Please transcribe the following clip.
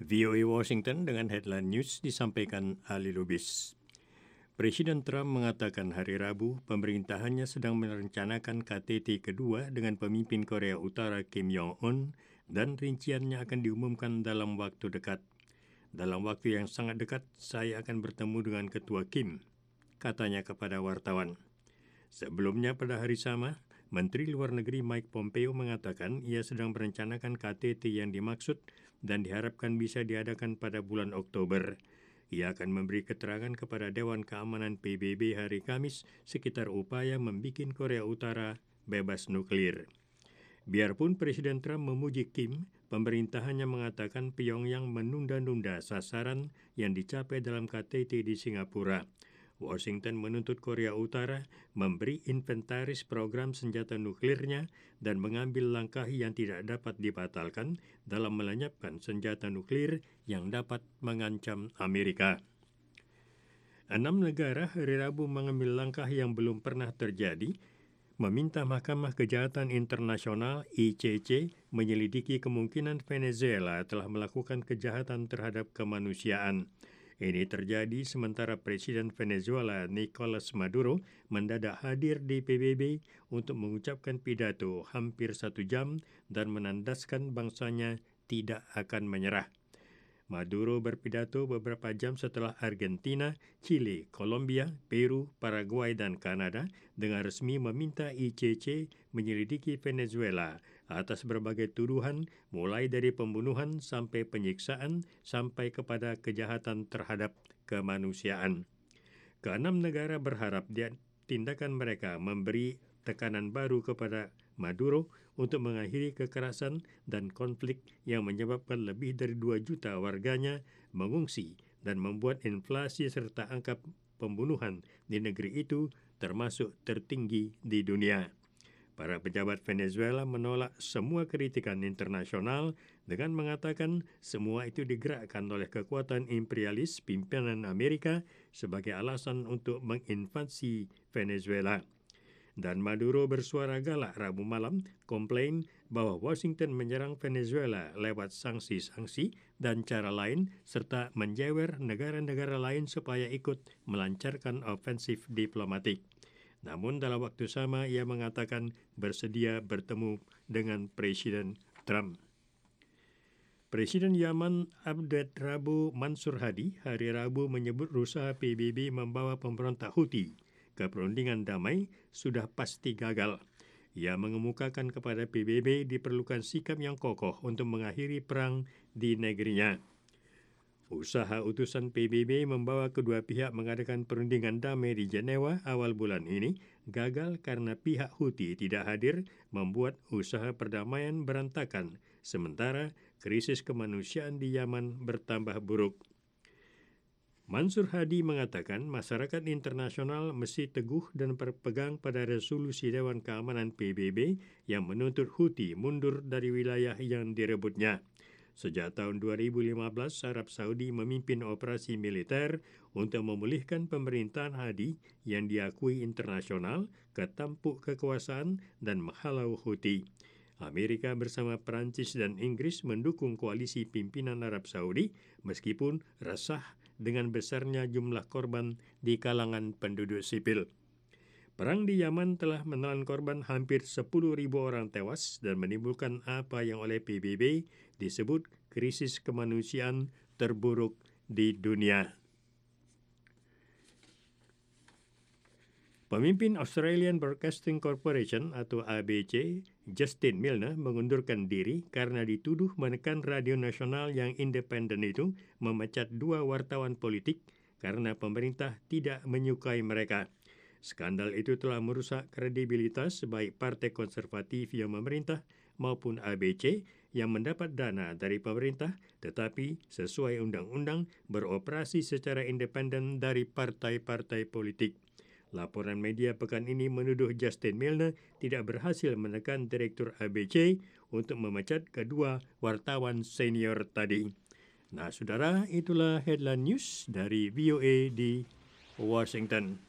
VOA Washington dengan headline news disampaikan Ali Lubis. Presiden Trump mengatakan hari Rabu pemerintahannya sedang merencanakan KTT kedua dengan pemimpin Korea Utara Kim Jong-un dan rinciannya akan diumumkan dalam waktu dekat. Dalam waktu yang sangat dekat, saya akan bertemu dengan Ketua Kim, katanya kepada wartawan. Sebelumnya pada hari sama, Menteri Luar Negeri Mike Pompeo mengatakan ia sedang merencanakan KTT yang dimaksud dan diharapkan bisa diadakan pada bulan Oktober. Ia akan memberi keterangan kepada Dewan Keamanan PBB hari Kamis sekitar upaya membuat Korea Utara bebas nuklir. Biarpun Presiden Trump memuji Kim, pemerintahannya mengatakan Pyongyang menunda-nunda sasaran yang dicapai dalam KTT di Singapura. Washington menuntut Korea Utara memberi inventaris program senjata nuklirnya dan mengambil langkah yang tidak dapat dibatalkan dalam melenyapkan senjata nuklir yang dapat mengancam Amerika. 6 negara hari Rabu mengambil langkah yang belum pernah terjadi, meminta Mahkamah Kejahatan Internasional (ICC) menyelidiki kemungkinan Venezuela telah melakukan kejahatan terhadap kemanusiaan. Ini terjadi sementara Presiden Venezuela Nicolas Maduro mendadak hadir di PBB untuk mengucapkan pidato hampir 1 jam dan menandaskan bangsanya tidak akan menyerah. Maduro berpidato beberapa jam setelah Argentina, Chile, Kolombia, Peru, Paraguay, dan Kanada dengan resmi meminta ICC menyelidiki Venezuela atas berbagai tuduhan mulai dari pembunuhan sampai penyiksaan sampai kepada kejahatan terhadap kemanusiaan. Keenam negara berharap tindakan mereka memberi tekanan baru kepada Maduro untuk mengakhiri kekerasan dan konflik yang menyebabkan lebih dari 2 juta warganya mengungsi dan membuat inflasi serta angka pembunuhan di negeri itu termasuk tertinggi di dunia. Para pejabat Venezuela menolak semua kritikan internasional dengan mengatakan semua itu digerakkan oleh kekuatan imperialis pimpinan Amerika sebagai alasan untuk menginvasi Venezuela. Dan Maduro bersuara galak Rabu malam, komplain bahwa Washington menyerang Venezuela lewat sanksi-sanksi dan cara lain, serta menjewer negara-negara lain supaya ikut melancarkan ofensif diplomatik. Namun dalam waktu sama ia mengatakan bersedia bertemu dengan Presiden Trump. Presiden Yaman Abdel Rabu Mansur Hadi hari Rabu menyebut usaha PBB membawa pemberontak Houthi ke perundingan damai sudah pasti gagal. Ia mengemukakan kepada PBB diperlukan sikap yang kokoh untuk mengakhiri perang di negerinya. Usaha utusan PBB membawa kedua pihak mengadakan perundingan damai di Jenewa awal bulan ini gagal karena pihak Houthi tidak hadir, membuat usaha perdamaian berantakan, sementara krisis kemanusiaan di Yaman bertambah buruk. Mansur Hadi mengatakan masyarakat internasional mesti teguh dan berpegang pada resolusi Dewan Keamanan PBB yang menuntut Houthi mundur dari wilayah yang direbutnya. Sejak tahun 2015, Arab Saudi memimpin operasi militer untuk memulihkan pemerintahan Hadi yang diakui internasional ke tampuk kekuasaan dan menghalau Houthi. Amerika bersama Perancis dan Inggris mendukung koalisi pimpinan Arab Saudi meskipun resah dengan besarnya jumlah korban di kalangan penduduk sipil. Perang di Yaman telah menelan korban hampir 10.000 orang tewas dan menimbulkan apa yang oleh PBB disebut krisis kemanusiaan terburuk di dunia. Pemimpin Australian Broadcasting Corporation atau ABC, Justin Milner, mengundurkan diri karena dituduh menekan radio nasional yang independen itu memecat 2 wartawan politik karena pemerintah tidak menyukai mereka. Skandal itu telah merusak kredibilitas baik Partai Konservatif yang memerintah maupun ABC yang mendapat dana dari pemerintah tetapi sesuai undang-undang beroperasi secara independen dari partai-partai politik. Laporan media pekan ini menuduh Justin Milner tidak berhasil menekan Direktur ABC untuk memecat kedua wartawan senior tadi. Nah, saudara, itulah headline news dari VOA di Washington.